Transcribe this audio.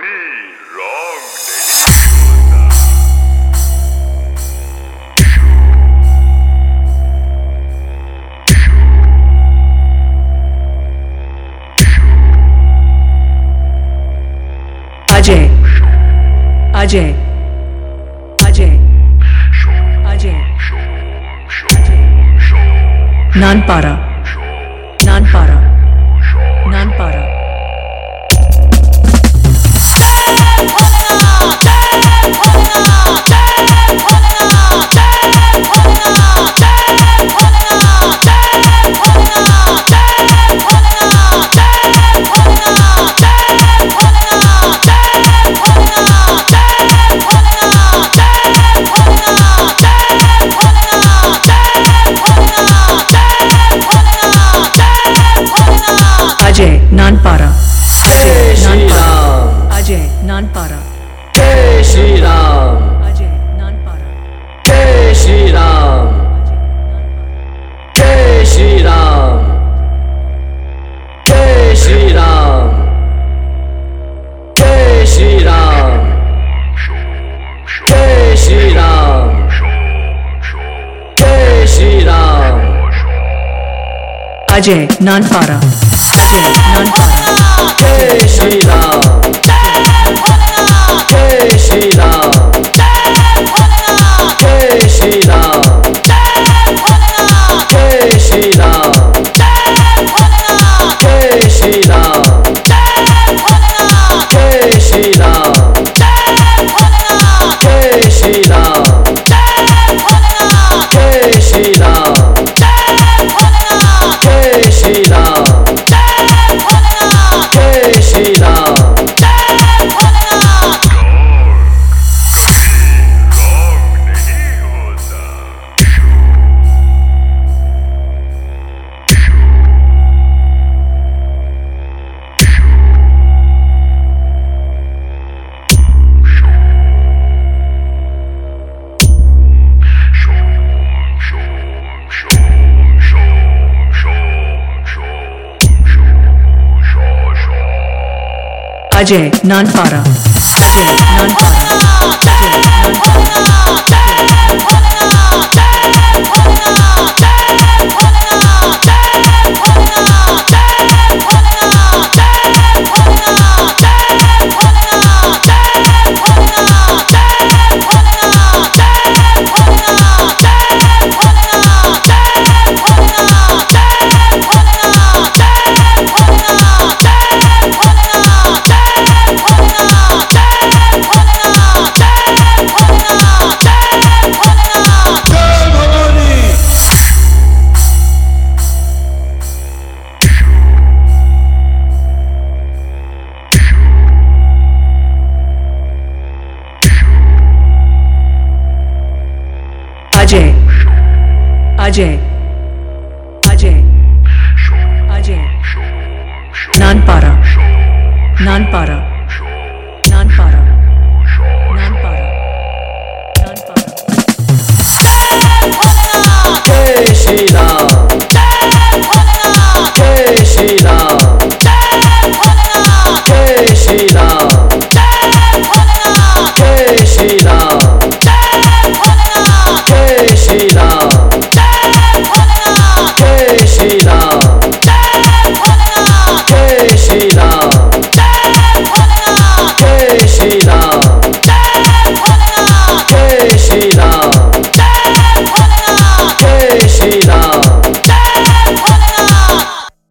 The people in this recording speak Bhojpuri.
अजय अजय अजय अजय नानपारा नानपारा नानपारा अजय नानपारा जय श्री राम अजय नानपारा जय श्री राम अजय नानपारा जय श्री राम जय श्री राम जय श्री राम जय श्री राम जय श्री राम जय श्री राम अजय नानपारा अजय नानपारा जय श्री राम जय श्री राम जय श्री राम जय श्री राम जय श्री राम जय श्री राम जय श्री राम जय श्री राम जय श्री राम जय श्री राम अजय नानपारा अजय नानपारा अजय अजय अजय अजय नानपारा नानपारा नानपारा नानपारा नानपारा जय श्री राम जय श्री राम